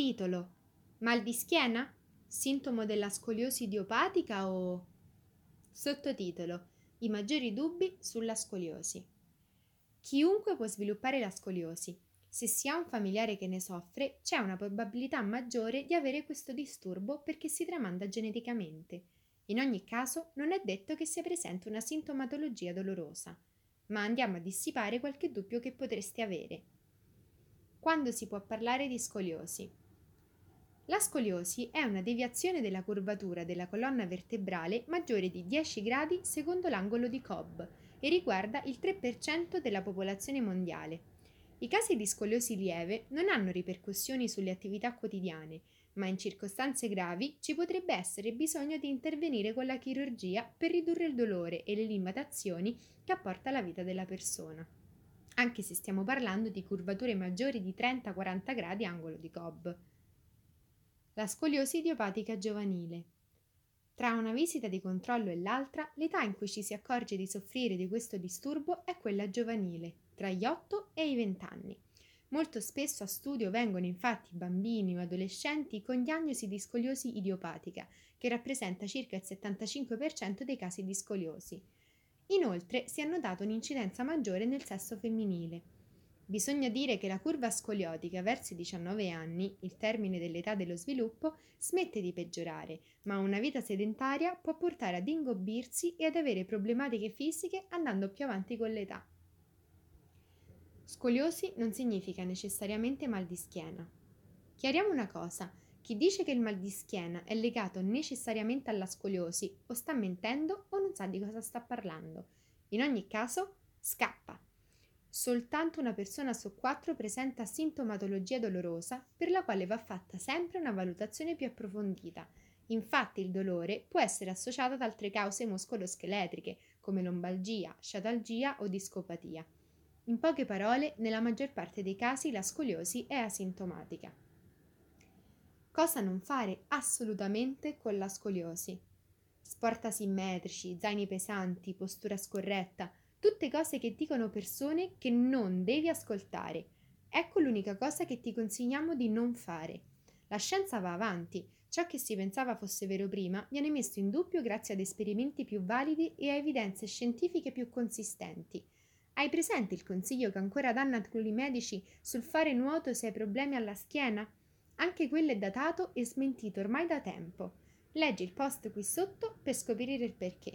Titolo: Mal di schiena? Sintomo della scoliosi idiopatica o... Sottotitolo: I maggiori dubbi sulla scoliosi. Chiunque può sviluppare la scoliosi. Se si ha un familiare che ne soffre, c'è una probabilità maggiore di avere questo disturbo perché si tramanda geneticamente. In ogni caso, non è detto che sia presente una sintomatologia dolorosa, ma andiamo a dissipare qualche dubbio che potreste avere. Quando si può parlare di scoliosi? La scoliosi è una deviazione della curvatura della colonna vertebrale maggiore di 10 gradi secondo l'angolo di Cobb e riguarda il 3% della popolazione mondiale. I casi di scoliosi lieve non hanno ripercussioni sulle attività quotidiane, ma in circostanze gravi ci potrebbe essere bisogno di intervenire con la chirurgia per ridurre il dolore e le limitazioni che apporta la vita della persona, anche se stiamo parlando di curvature maggiori di 30-40 gradi angolo di Cobb. La scoliosi idiopatica giovanile. Tra una visita di controllo e l'altra, l'età in cui ci si accorge di soffrire di questo disturbo è quella giovanile, tra gli 8 e i 20 anni. Molto spesso a studio vengono infatti bambini o adolescenti con diagnosi di scoliosi idiopatica, che rappresenta circa il 75% dei casi di scoliosi. Inoltre si è notata un'incidenza maggiore nel sesso femminile. Bisogna dire che la curva scoliotica verso i 19 anni, il termine dell'età dello sviluppo, smette di peggiorare, ma una vita sedentaria può portare ad ingobbirsi e ad avere problematiche fisiche andando più avanti con l'età. Scoliosi non significa necessariamente mal di schiena. Chiariamo una cosa: chi dice che il mal di schiena è legato necessariamente alla scoliosi o sta mentendo o non sa di cosa sta parlando. In ogni caso, scappa. Soltanto una persona su 4 presenta sintomatologia dolorosa per la quale va fatta sempre una valutazione più approfondita. Infatti il dolore può essere associato ad altre cause muscoloscheletriche come lombalgia, sciatalgia o discopatia. In poche parole, nella maggior parte dei casi la scoliosi è asintomatica. Cosa non fare assolutamente con la scoliosi? Sport asimmetrici, zaini pesanti, postura scorretta, tutte cose che dicono persone che non devi ascoltare. Ecco l'unica cosa che ti consigliamo di non fare. La scienza va avanti, ciò che si pensava fosse vero prima viene messo in dubbio grazie ad esperimenti più validi e a evidenze scientifiche più consistenti. Hai presente il consiglio che ancora danno alcuni medici sul fare nuoto se hai problemi alla schiena? Anche quello è datato e smentito ormai da tempo. Leggi il post qui sotto per scoprire il perché.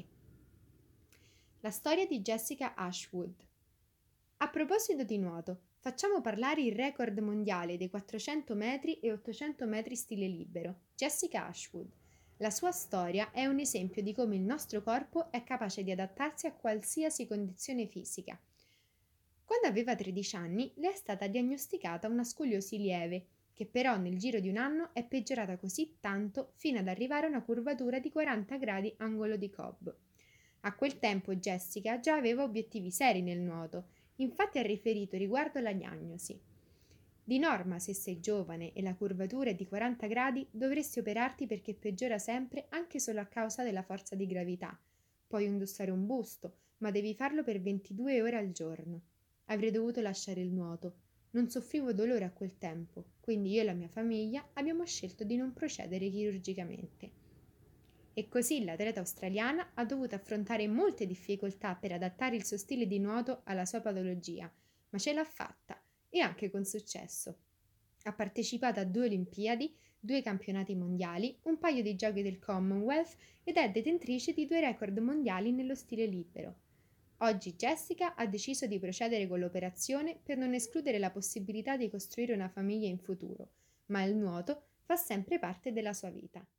La storia di Jessica Ashwood. A proposito di nuoto, facciamo parlare il record mondiale dei 400 metri e 800 metri stile libero, Jessica Ashwood. La sua storia è un esempio di come il nostro corpo è capace di adattarsi a qualsiasi condizione fisica. Quando aveva 13 anni, le è stata diagnosticata una scoliosi lieve, che però nel giro di un anno è peggiorata così tanto fino ad arrivare a una curvatura di 40 gradi angolo di Cobb. A quel tempo Jessica già aveva obiettivi seri nel nuoto, infatti ha riferito riguardo alla diagnosi: di norma, se sei giovane e la curvatura è di 40 gradi, dovresti operarti perché peggiora sempre anche solo a causa della forza di gravità. Puoi indossare un busto, ma devi farlo per 22 ore al giorno. Avrei dovuto lasciare il nuoto. Non soffrivo dolore a quel tempo, quindi io e la mia famiglia abbiamo scelto di non procedere chirurgicamente. E così l'atleta australiana ha dovuto affrontare molte difficoltà per adattare il suo stile di nuoto alla sua patologia, ma ce l'ha fatta, e anche con successo. Ha partecipato a 2 Olimpiadi, 2 campionati mondiali, un paio di giochi del Commonwealth ed è detentrice di 2 record mondiali nello stile libero. Oggi Jessica ha deciso di procedere con l'operazione per non escludere la possibilità di costruire una famiglia in futuro, ma il nuoto fa sempre parte della sua vita.